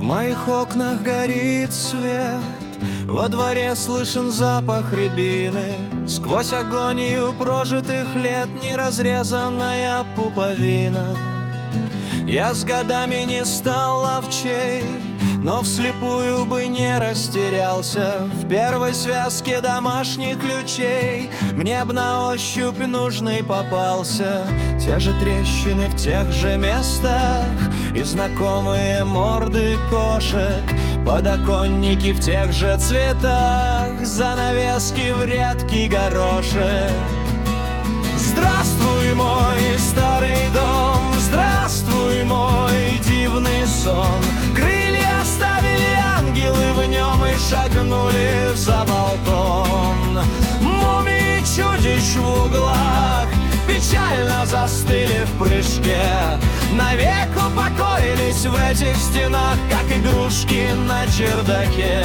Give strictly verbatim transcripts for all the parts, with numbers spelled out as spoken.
моих окнах горит свет, во дворе слышен запах рябины. Сквозь агонию прожитых лет неразрезанная пуповина. Я с годами не стал ловчей, но вслепую бы не растерялся. В первой связке домашних ключей мне б на ощупь нужный попался. Те же трещины в тех же местах и знакомые морды кошек, подоконники в тех же цветах, занавески в редкий горошек. Здравствуй, мой старый дом, здравствуй, мой дивный сон. Крылья оставили ангелы в нем и шагнули за балкон. Мумии чудищ в углах печально застыли в прыжке, навек упокоились в этих стенах, как игрушки на чердаке.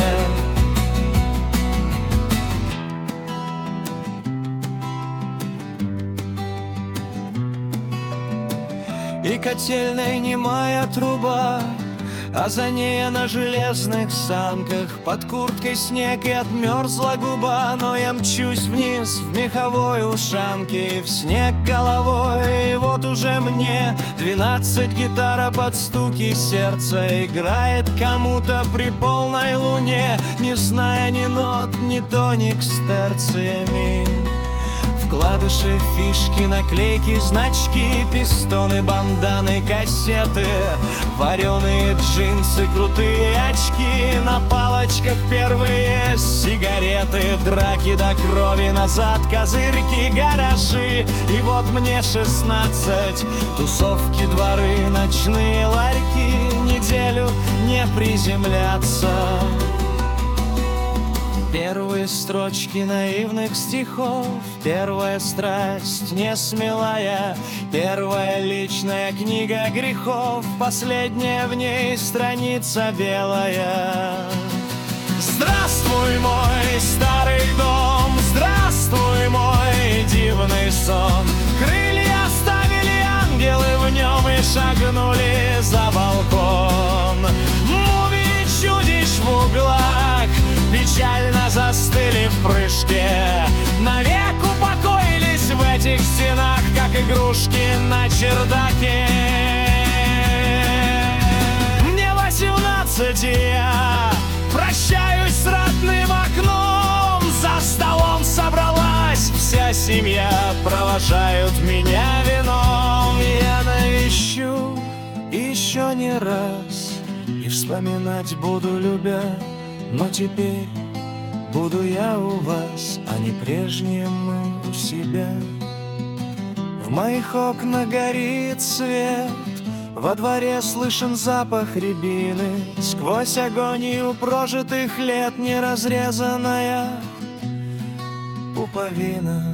И котельная немая труба, а за ней на железных санках. Под курткой снег и отмерзла губа, но я мчусь вниз в меховой ушанке, в снег головой. И вот уже мне двенадцать, гитара под стуки сердца играет кому-то при полной луне, не зная ни нот, ни тоник с терциями. Вкладыши, фишки, наклейки, значки, пистоны, банданы, кассеты, вареные джинсы, крутые очки, на палочках первые сигареты, драки до крови, назад козырьки, гаражи. И вот мне шестнадцать, тусовки, дворы, ночные ларьки, неделю не приземляться. Первые строчки наивных стихов, первая страсть несмелая, первая личная книга грехов, последняя в ней страница белая. Здравствуй, мой старый дом, здравствуй, мой дивный сон. Крылья оставили ангелы в нем и шагнули за балкон. Мумии чудищ в углах печально застыли в прыжке, навек упокоились в этих стенах, как игрушки на чердаке. Мне восемнадцать, и я прощаюсь с родным окном. За столом собралась вся семья, провожают меня вином. Я навещу еще не раз и вспоминать буду, любя. Но теперь буду я у вас, а не прежние мы у себя. В моих окнах горит свет, во дворе слышен запах рябины. Сквозь агонию прожитых лет неразрезанная пуповина.